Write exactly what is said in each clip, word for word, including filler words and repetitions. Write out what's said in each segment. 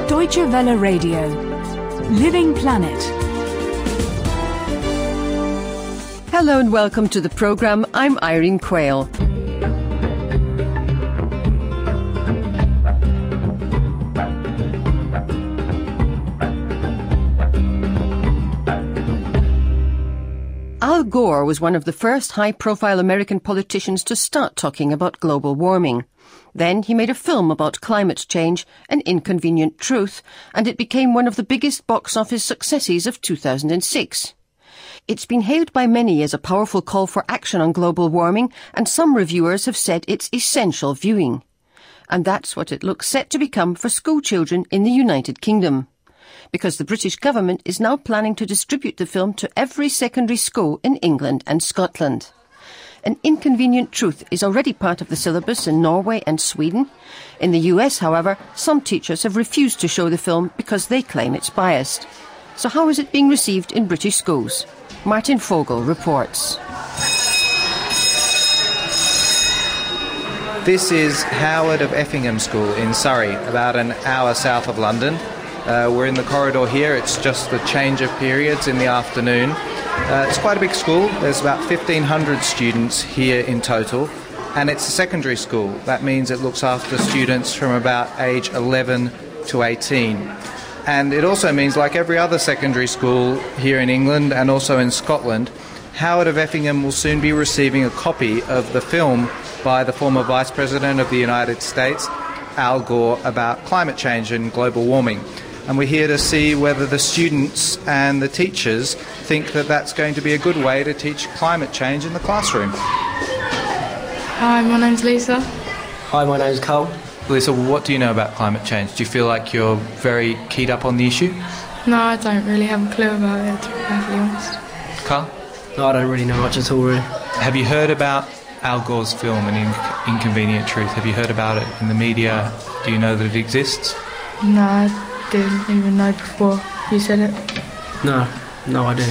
Deutsche Welle Radio. Living Planet. Hello and welcome to the programme. I'm Irene Quayle. Al Gore was one of the first high-profile American politicians to start talking about global warming. Then he made a film about climate change, An Inconvenient Truth, and it became one of the biggest box office successes of two thousand six. It's been hailed by many as a powerful call for action on global warming, and some reviewers have said it's essential viewing. And that's what it looks set to become for school children in the United Kingdom. Because the British government is now planning to distribute the film to every secondary school in England and Scotland. An Inconvenient Truth is already part of the syllabus in Norway and Sweden. In the U S, however, some teachers have refused to show the film because they claim it's biased. So how is it being received in British schools? Martin Fogel reports. This is Howard of Effingham School in Surrey, about an hour south of London. Uh, we're in the corridor here. It's just the change of periods in the afternoon. Uh, it's quite a big school. There's about fifteen hundred students here in total, and it's a secondary school. That means it looks after students from about age eleven to eighteen. And it also means, like every other secondary school here in England and also in Scotland, Howard of Effingham will soon be receiving a copy of the film by the former Vice President of the United States, Al Gore, about climate change and global warming. And we're here to see whether the students and the teachers think that that's going to be a good way to teach climate change in the classroom. Hi, my name's Lisa. Hi, my name's Carl. Lisa, what do you know about climate change? Do you feel like you're very keyed up on the issue? No, I don't really have a clue about it, to be perfectly honest. Carl? No, I don't really know much at all, really. Have you heard about Al Gore's film, An In- Inconvenient Truth? Have you heard about it in the media? Do you know that it exists? No, I didn't even know before you said it. No, no idea.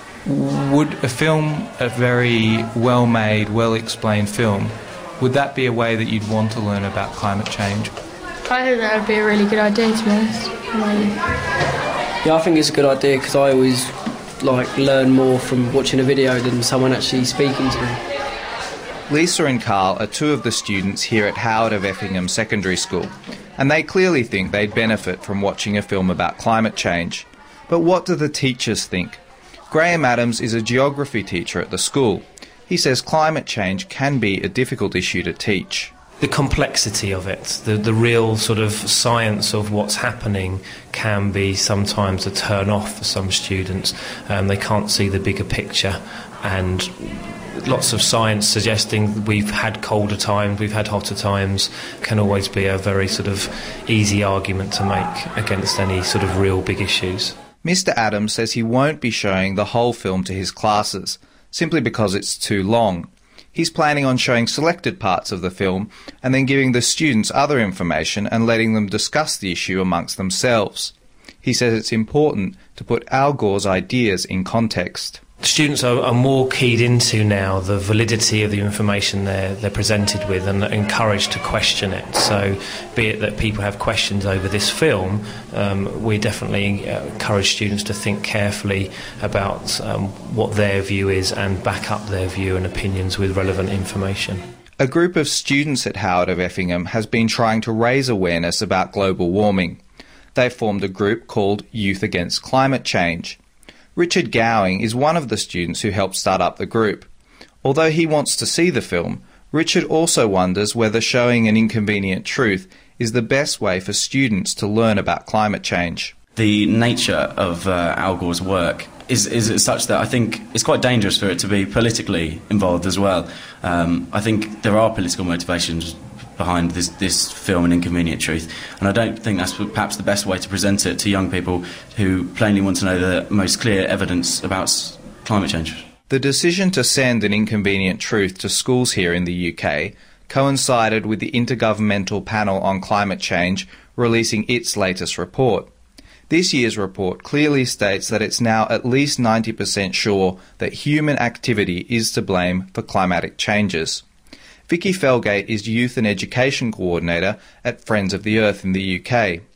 Would a film, a very well-made, well-explained film, would that be a way that you'd want to learn about climate change? I think that would be a really good idea, to be honest. Maybe. Yeah, I think it's a good idea because I always like learn more from watching a video than someone actually speaking to me. Lisa and Carl are two of the students here at Howard of Effingham Secondary School, and they clearly think they'd benefit from watching a film about climate change. But what do the teachers think? Graham Adams is a geography teacher at the school. He says climate change can be a difficult issue to teach. The complexity of it, the, the real sort of science of what's happening can be sometimes a turn off for some students. Um, they can't see the bigger picture, and lots of science suggesting we've had colder times, we've had hotter times, can always be a very sort of easy argument to make against any sort of real big issues. Mister Adams says he won't be showing the whole film to his classes, simply because it's too long. He's planning on showing selected parts of the film and then giving the students other information and letting them discuss the issue amongst themselves. He says it's important to put Al Gore's ideas in context. Students are, are more keyed into now the validity of the information they're, they're presented with and encouraged to question it. So be it that people have questions over this film, um, we definitely encourage students to think carefully about um, what their view is and back up their view and opinions with relevant information. A group of students at Howard of Effingham has been trying to raise awareness about global warming. They formed a group called Youth Against Climate Change. Richard Gowing is one of the students who helped start up the group. Although he wants to see the film, Richard also wonders whether showing An Inconvenient Truth is the best way for students to learn about climate change. The nature of uh, Al Gore's work is, is such that I think it's quite dangerous for it to be politically involved as well. Um, I think there are political motivations behind this, this film, An Inconvenient Truth, and I don't think that's perhaps the best way to present it to young people who plainly want to know the most clear evidence about climate change. The decision to send An Inconvenient Truth to schools here in the U K coincided with the Intergovernmental Panel on Climate Change releasing its latest report. This year's report clearly states that it's now at least ninety percent sure that human activity is to blame for climatic changes. Vicky Felgate is Youth and Education Coordinator at Friends of the Earth in the U K.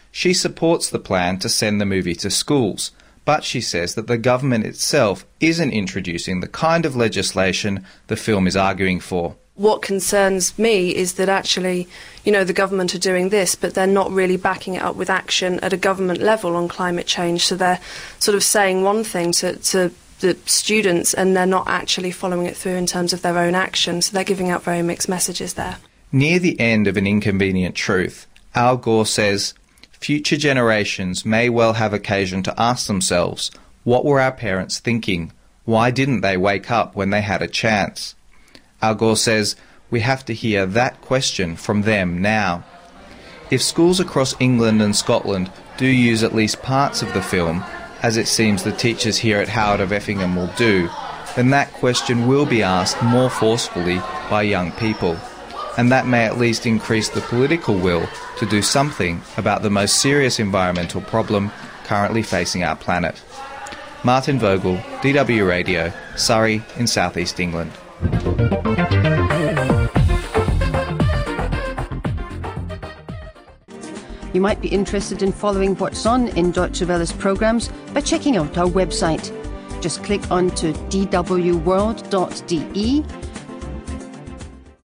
She supports the plan to send the movie to schools, but she says that the government itself isn't introducing the kind of legislation the film is arguing for. What concerns me is that actually, you know, the government are doing this, but they're not really backing it up with action at a government level on climate change. So they're sort of saying one thing to, to the students and they're not actually following it through in terms of their own action. So they're giving out very mixed messages there. Near the end of An Inconvenient Truth, Al Gore says, "Future generations may well have occasion to ask themselves, what were our parents thinking? Why didn't they wake up when they had a chance?" Al Gore says we have to hear that question from them now. If schools across England and Scotland do use at least parts of the film, as it seems the teachers here at Howard of Effingham will do, then that question will be asked more forcefully by young people. And that may at least increase the political will to do something about the most serious environmental problem currently facing our planet. Martin Vogel, D W Radio, Surrey in South East England. You might be interested in following what's on in Deutsche Welle's programmes by checking out our website. Just click onto d w world dot d e